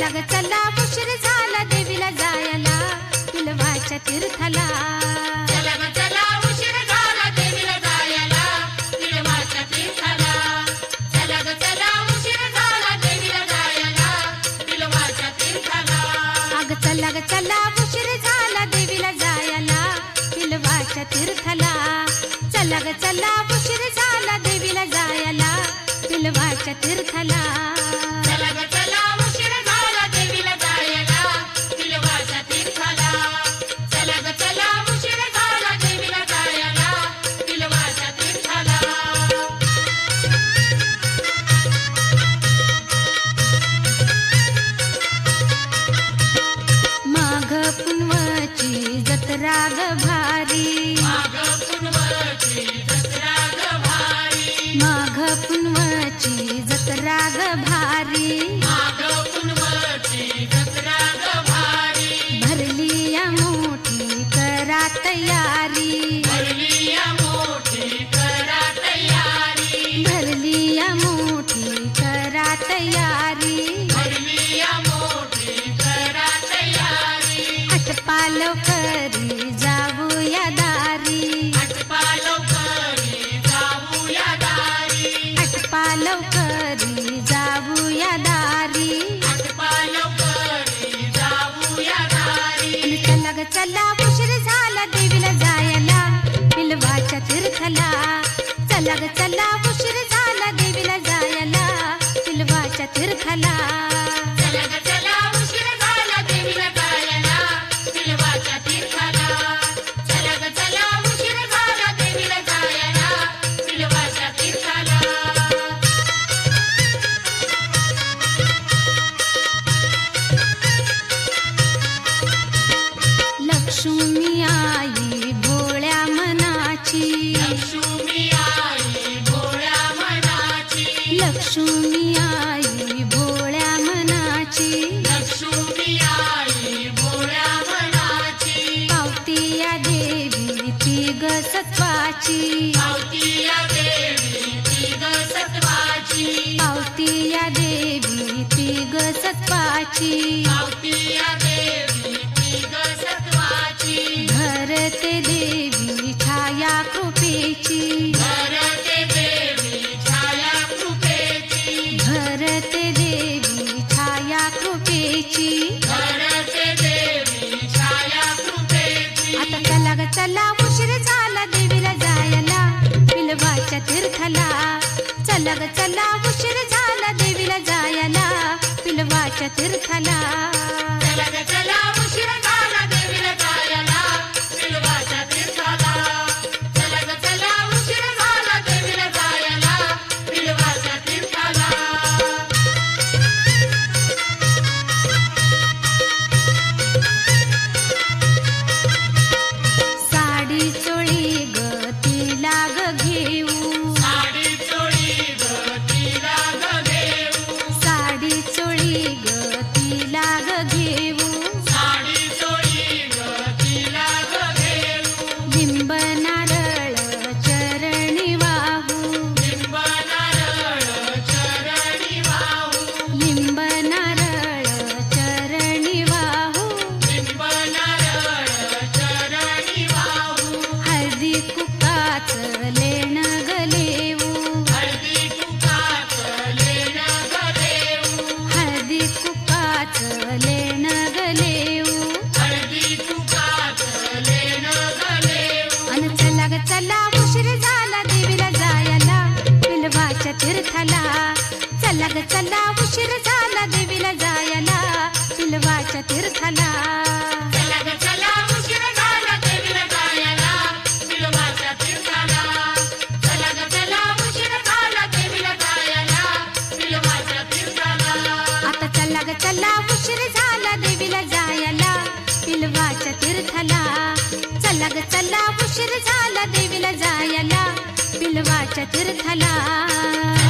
चला ग चला उशीर झाला देवीला जायला पिलवाच्या तीर्थाला. चला ग चला उशीर झाला देवीला जायला पिलवाच्या तीर्थाला. चला ग चला उशीर झाला देवीला जायला पिलवाच्या तीर्थाला. अग चला ग चला उशीर झाला देवीला जायला पिलवाच्या तीर्थाला. चला ग चला उशीर झाला देवीला जायला पिलवाच्या तीर्थाला. चला ग चला उशीर झाला देवीला जायला पिलवाच्या तीर्थाला. चला ग चला उशीर झाला देवीला जायला पिलवाच्या तीर्थाला. माघ पुनवाची जत्रा ग भारी. माघ पुनवाची जत्रा ग भारी. माघ पुनवाची जत्रा ग भारी. माघ पुनवाची जत्रा ग भारी. भरली या मोठी करा तयारी. भरली या मोठी करा तयारी. भरली या मोठी करा तयारी. भरली या मोठी करा तयारी. आटपालव करी जाऊया दारी. आटपालव करी जाऊया दारी. आटपालव करी जाऊया दारी. आटपालव करी जाऊया दारी. चला ग चला उशीर झाला देवीला जायला पिलवाच्या तीर्थाला. चला ग चला उशीर झाला देवीला जायला पिलवाच्या तीर्थाला. चला ग चला उशीर झाला देवीला जायला पिलवाच्या तीर्थाला. चला ग चला उशीर झाला देवीला जायला पिलवाच्या तीर्थाला. लक्ष्मी आई भोळ्या मनाची. लक्ष्मी आई भोळ्या मनाची. लक्ष्मी आई भोळ्या मनाची. लक्ष्मी आई भोळ्या मनाची. पावती या देवी ती ग सत्वाची. पावती या देवी ती ग सत्वाची. पावती या देवी ती ग सत्वाची. पावती या देवी ती ग सत्वाची. धरते देवी छाया कृपेची. धरते देवी छाया कृपेची. धरते देवी छाया कृपेची. धरते देवी छाया कृपेची. आता चला ग चला उशीर झाला देवीला जायला पिलवाच्या तीर्थाला. चला ग चला उशीर झाला देवीला जायला पिलवाच्या तीर्थाला. चला ग चला उशीर झाला देवीला जायला पिलवाच्या तीर्थाला. चला ग चला उशीर झाला देवीला जायला पिलवाच्या तीर्थाला. साडी चोळी ग तिला ग घेऊ. साडी चोळी ग तिला ग घेऊ. साडी चोळी ग तिला ग घेऊ. साडी चोळी ग तिला ग घेऊ. लिंब नारळ चरणी वाहू. लिंब नारळ चरणी वाहू. लिंब नारळ चरणी वाहू. लिंब नारळ चरणी वाहू. हळदी कुकाच लेण गलेऊ. हळदी कुकाच लेण गलेऊ. हळदी कुकाच लेण गलेऊ. हळदी कुकाच लेण गलेऊ. अन चला ग चला उशीर झाला देवीला जायला पिलवाच्या तीर्थाला. चला ग चला उशीर झाला देवीला जायला पिलवाच्या तीर्थाला. चला ग चला उशीर झाला देवीला जायला पिलवाच्या तीर्थाला. चला ग चला उशीर झाला देवीला जायला पिलवाच्या तीर्थाला. आता चला ग चला उशीर झाला देवीला जायला पिलवाच्या तीर्थाला. चला ग चला उशीर झाला देवीला जायला पिलवाच्या तीर्थाला.